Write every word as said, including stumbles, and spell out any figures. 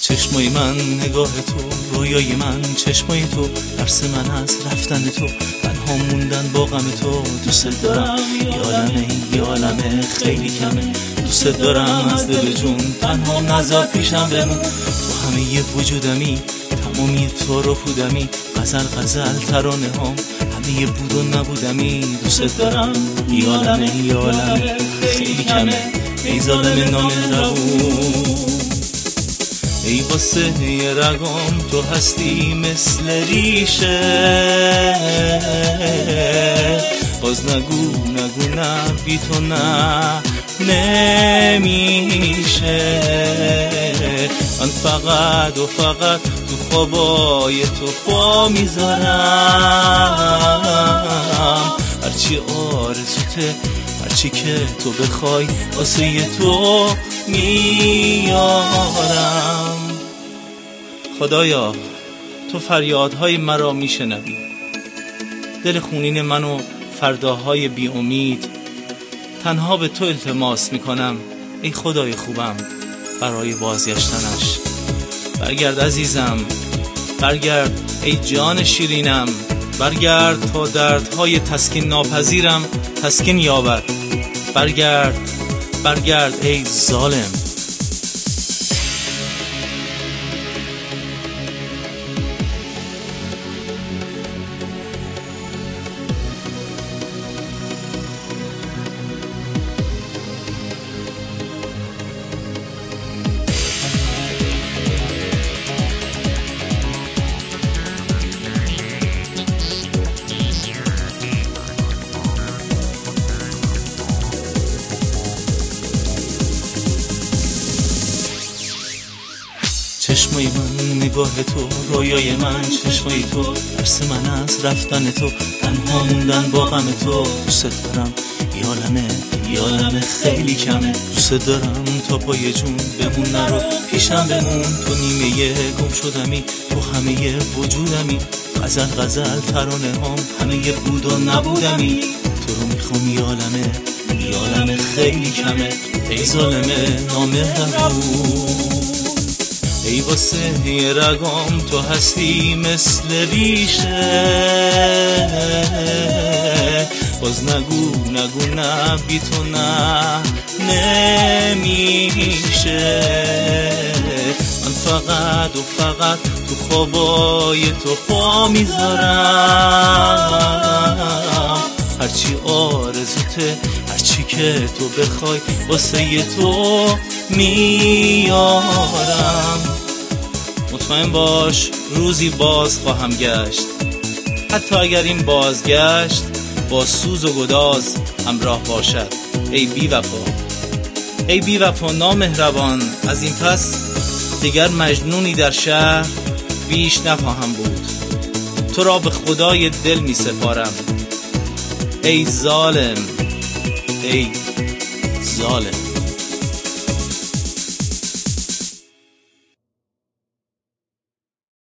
چشمای من نگاه تو، رویای من چشمای تو، ترس من از رفتن تو، تنها موندن با غم تو. دوست دارم یه عالمه، یه عالمه خیلی کمه. دوست دارم از دل جون، تنها نذار پیشم بمون. تو همه ی وجودمی، تمامی تو رو پودمی، غزل غزل ترانه هم همه ی بود و نبودمی. دوست دارم یه عالمه، یه عالمه خیلی کمه. ای ظالم نامهربون، ای واسه یه رگام تو هستی مثل ریشه. باز نگو نگو نه، بی تو نه نمیشه. من فقط و فقط تو خوابای تو پا میذارم. هرچی آرزوته، هرچی که تو بخوای واسه تو میارم. خدایا تو فریادهای مرا میشنوی، دل خونین منو فرداهای بی امید تنها به تو التماس میکنم. ای خدای خوبم برای بازگشتنش، برگرد عزیزم، برگرد ای جان شیرینم، برگرد تا دردهای تسکین ناپذیرم تسکین یابد. برگرد برگرد ای ظالم. چشمای من نگاه تو، رویای من چشمای تو، ترس من از رفتن تو، تنها موندن با غم تو. دوست دارم یه عالمه، یه عالمه خیلی کمه. دوست دارم تا پای جون بمون، نرو پیشم بمون. تو نیمه گم شدمی، تو همه وجودمی، غزل غزل ترانه هم همه بود و نبودمی. تو رو میخوام یه عالمه، یه عالمه خیلی کمه. ای ظالمه نامهربون، ای واسه یه رگام تو هستی مثل ریشه. باز نگو نگو نه، بی تو نه نمیشه. من فقط و فقط تو خوابای تو پا میذارم. هرچی آرزوته، هرچی که تو بخوای واسه تو میارم. مطمئن باش روزی باز خواهم گشت، حتی اگر این بازگشت با سوز و گداز همراه باشد. ای بی وفا، ای بی وفا نامهربان، از این پس دیگر مجنونی در شهر بیش نخواهم بود. تو را به خدای دل می سپارم. ای ظالم، ای ظالم.